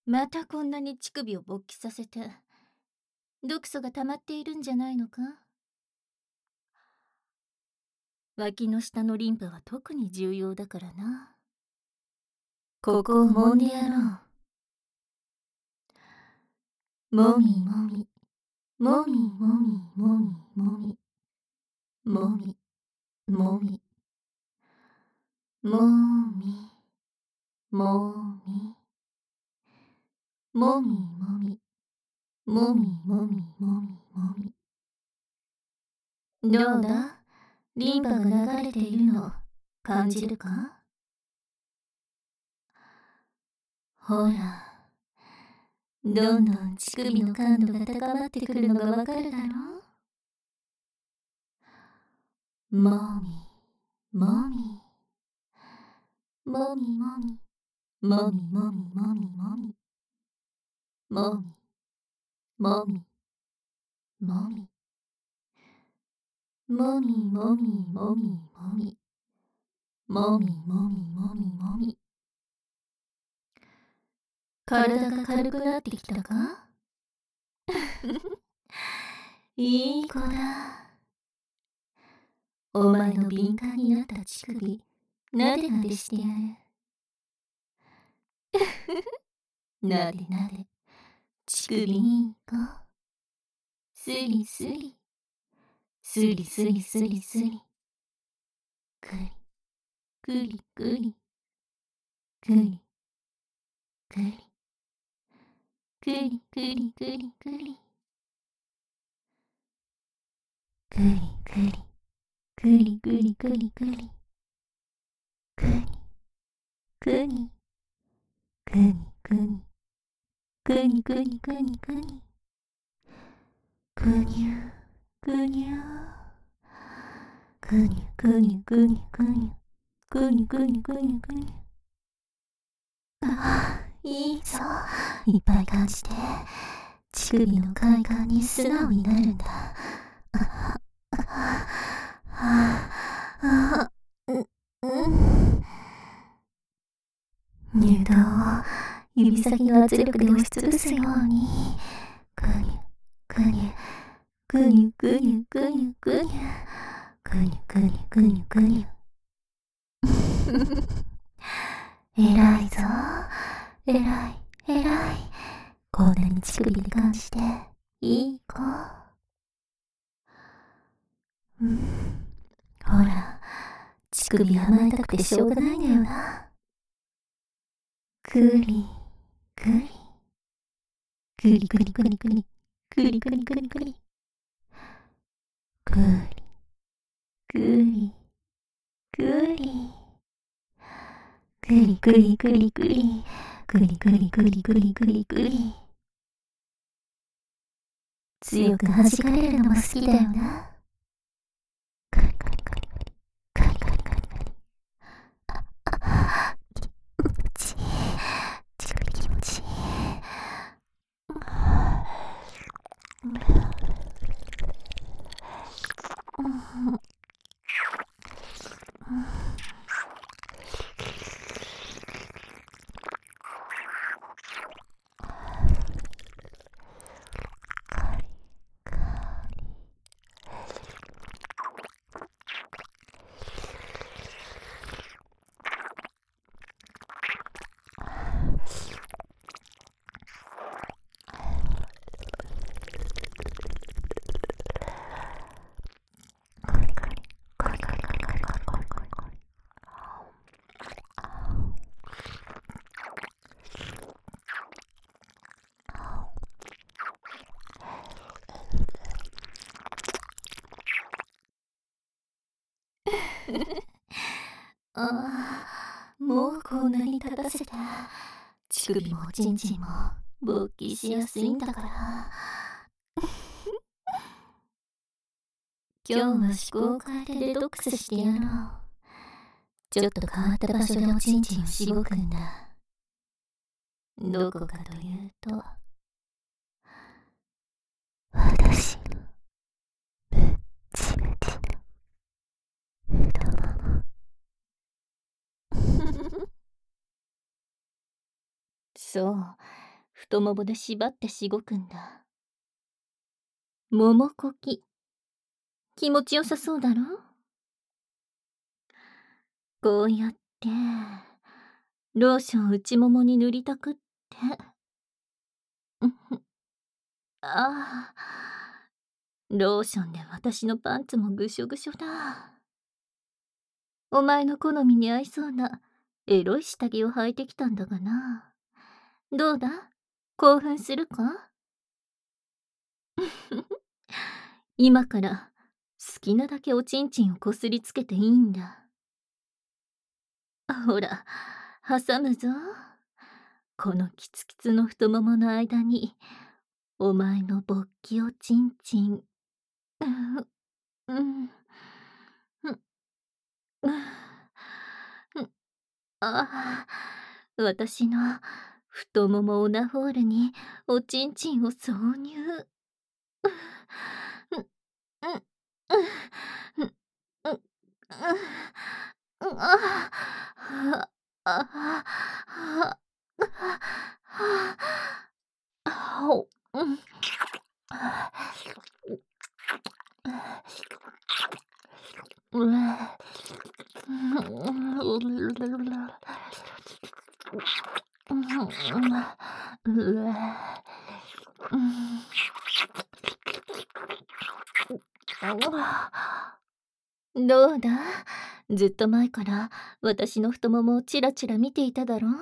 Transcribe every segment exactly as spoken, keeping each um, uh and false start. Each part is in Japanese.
またこんなに乳首を勃起させて、毒素が溜まっているんじゃないのか？脇の下のリンパは特に重要だからな。ここを揉んでやろう。もみもみ、もみもみもみもみ、もみもみ、もみもみ、もみもみ、もみもみもみもみ。どうだ？リンパが流れているの感じるか？ほら、どんどん乳首の感度が高まってくるのがわかるだろう？もみ、もみ、もみもみ、もみもみもみもみ、もみ、もみ、もみ、もみもみもみもみ、もみもみもみもみ。体が軽くなってきたか？いい子だ。お前の敏感になった乳首、なでなでしてやる。なでなで、乳首に行こう。すりすり、すりすりすりすり。くり、くりくり、くり、くり、くりくりくりくり。くりくり、くりくりくりくり。くり、くり、くりくり、くりくりくりくり。くにゅ、くにゅ。くにゅくにゅくにゅくにゅ。くにゅくにゅくにゅくにゅ。ああ、いいぞ。いっぱい感じて。乳首の快感に素直になるんだ。ああ、ああ、う、うん。乳頭を指先の圧力で押しつぶすように。くにゅ、くにゅ、くにゅくにゅくにゅくにゅ。くにゅくにゅくにゅくにゅ。えらいぞ。えらい、えらい。こんなに乳首で感じていい子。うん、ほら、乳首甘えたくてしょうがないんだよな。くり、くり、くりくりくりくり、くりくりくりくり。くり、くり、くり。くりくりくりくり、くりくりくりくりくりくり。強く弾かれるのも好きだよな。くりくりくりくり、くりくりくりくり。あ、あ、気持ちいい。乳首気持ちいい。ああ、もうこんなに立たせた。乳首もちんちんも勃起しやすいんだから。今日は思考を変えてデトックスしてやろう。ちょっと変わった場所でおちんちんをしごくんだ。どこかというと、私のぶっちぶちの太もも。そう、 太ももで縛ってしごくんだ。ももこき。気持ちよさそうだろ？こうやって、ローション内ももに塗りたくって。うんふん。ああ。ローションで私のパンツもぐしょぐしょだ。お前の好みに合いそうなエロい下着を履いてきたんだがな。どうだ？興奮するか？今から好きなだけおちんちんをこすりつけていいんだ。ほら、挟むぞ。このキツキツの太ももの間にお前の勃起おちんちん。うん、うん、うん、うん、ああ、私の太ももオナホールにおちんちんを挿入。うん、うん、うん、うん、うん、うん、ああ、ああ、あお、うん。うわ。どうだ？ずっと前から私の太ももをチラチラ見ていただろう？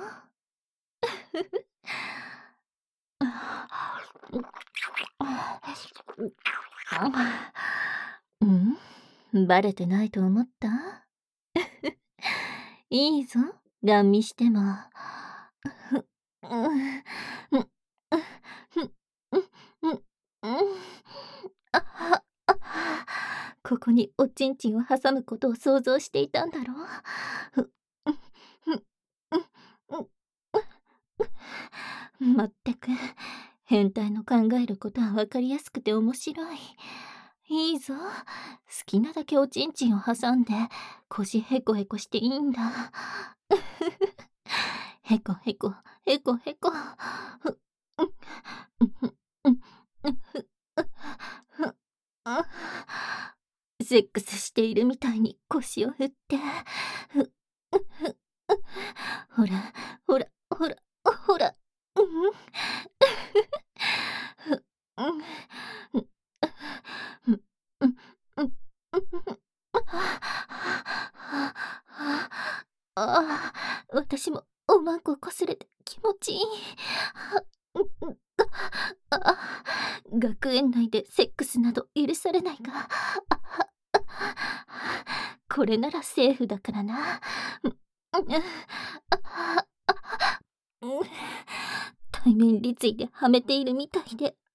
うん？バレてないと思った？いいぞ、ガン見しても。ここにおちんちんを挟むことを想像していたんだろう。まったく、変態の考えることはわかりやすくて面白い。いいぞ、好きなだけおちんちんを挟んで腰ヘコヘコしていいんだ。ヘコヘコヘコヘコ。セックスしているみたいに腰を振って。ほらほらほらほら。ああ、私もおまんここすれて気持ちいい。あ、学園内でセックスなど許されないが、これならセーフだからな。対面立位ではめているみたいで。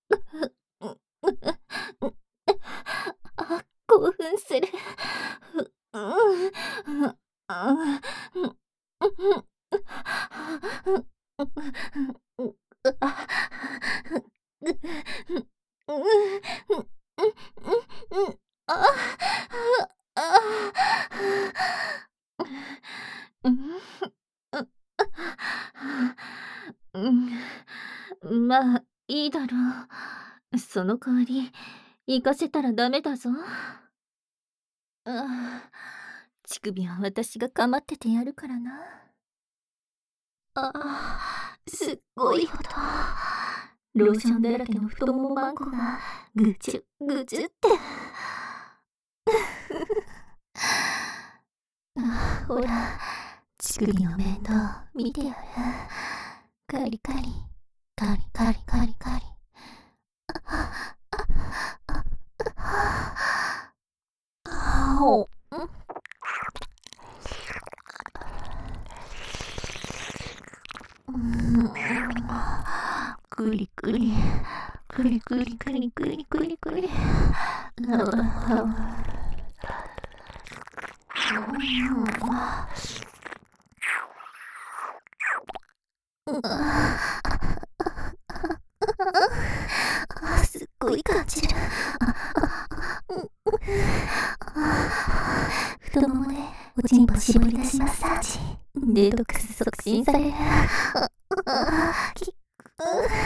あ、興奮する。まあいいだろう。その代わり行かせたらダメだぞ。ああ、乳首は私が構っててやるからな。ああ、すっごい音。ローションだらけの太ももマンコがぐちゅぐちゅって。あ、ほら、乳首の面倒見てやる。カリカリカリカリカリカリ。あお。くりくりくりくりくりくりくりくり。すっごい感じる。太ももでおちんぽ絞り出しマッサージ。デトックス促進される。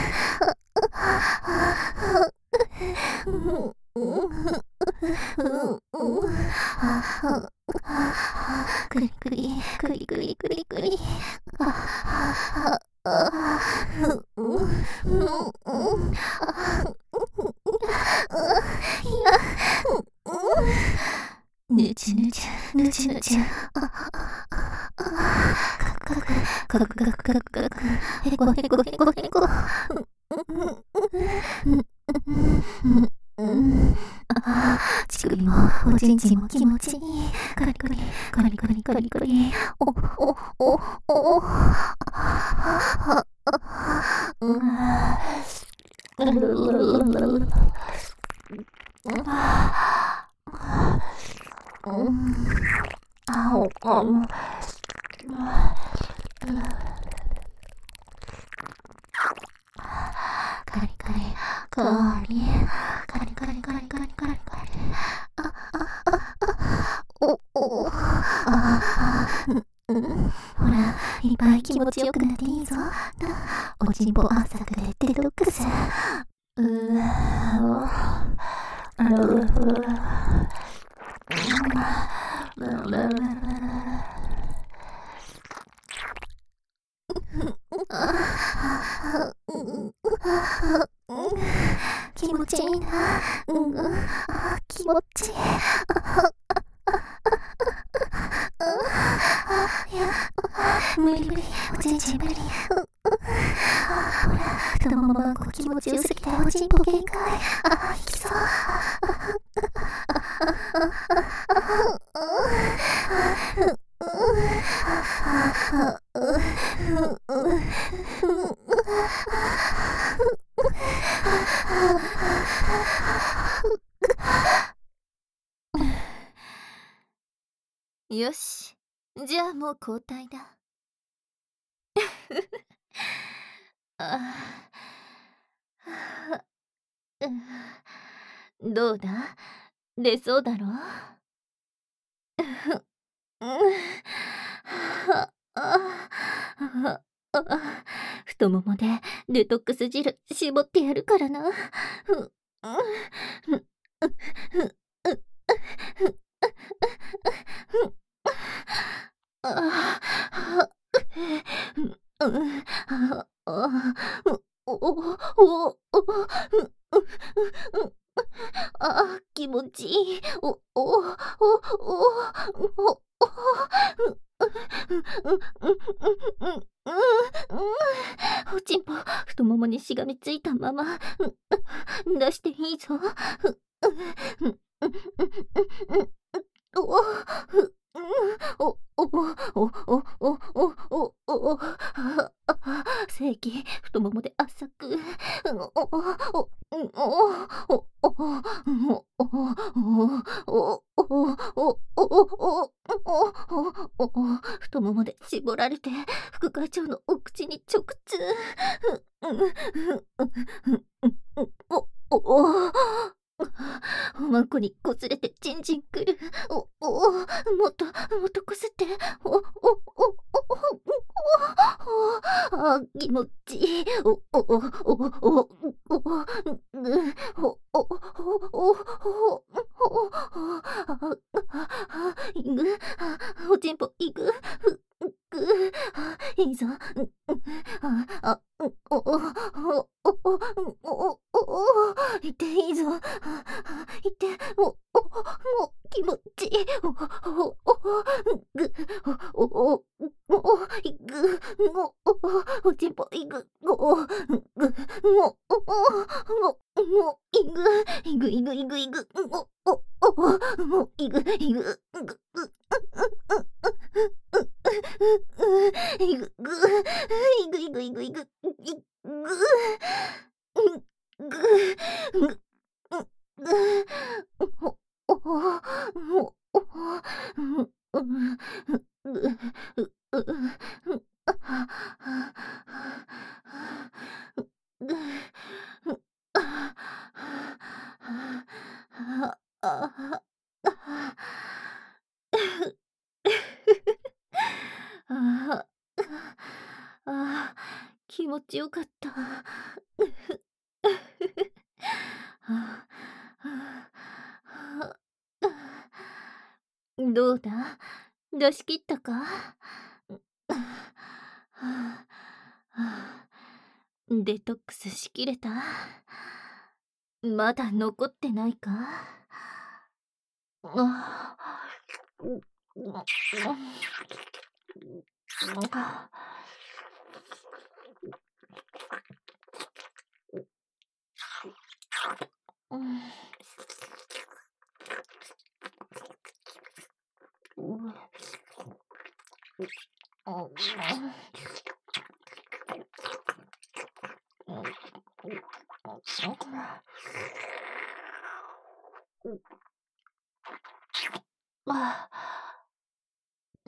リコリコ。ああ、乳首もおちんちんも気持ちいい。カリカリカリカリカリカリ。おおおお。うん。あおあも。カリカリカリカリカリカリカリカリカリ。ああああおおあうん。ほらいっぱい気持ちよくなっていいぞ。おちんぽ浅くでデトックス。うー気持ちいいな。うん、あ気持ちいい。いや、無理無理、おちんちん無理。ほら、太ももがこう気持ちよすぎておちんぽ限界。あ、いきそう。よし、じゃあもう交代だ。ああ、うん、どうだ出そうだろうん、はあ、ああ、太ももでデトックス汁絞ってやるからな。ふうん、ふふふふああ、うん、ああ、おおおおお、ああ、気持ちいい。おおおおおおおちんぽ太ももにしがみついたまま出していいぞ。おおおおおおおおおお正規太ももで浅くおおおおおおおおお太ももで絞られて副会長のお口に直通。おおおまんこにこすれてチンチンくる。おおもっともっとこすって。おおおおおあ気持ちいい。おおおおおおおおおおいぐおちんぽいぐふぐいいぞ。ああおおおおおおおいっていいぞ。いっておおお気持ちいい。おおおぐおおおいぐおおおちんぽいぐおぐおおおおいぐいぐいぐいぐいぐおおおいぐいぐぐいぐぐいぐいぐいぐいぐいぐぐぐおおおおああ、気持ちよかった。どうだ出し切ったかデトックスしきれたまだ残ってないかああ、うん。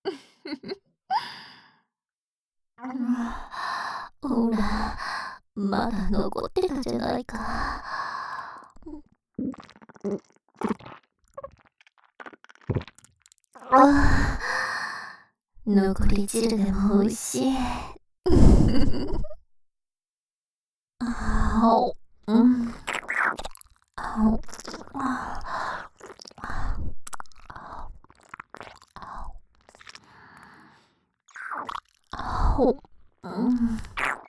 ほら、まだ残ってたじゃないか。ああ、残り汁でも美味しい。あお、うん。あお、ああお、うん。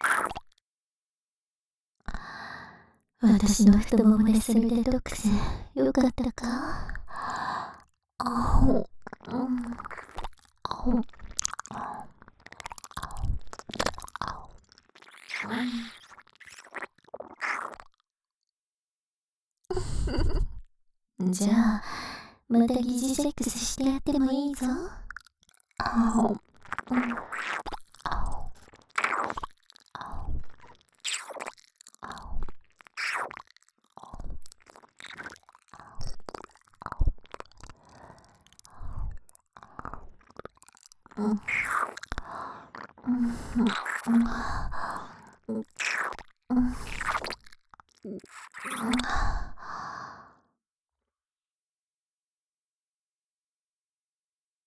私の太ももでするデトックス、よかったか？あお、うん。あお、うん。じゃあ、また疑似セックスしてやってもいいぞ。あお、うん。あお、あお、あお。うん。うん。うん。うん。うん。うん。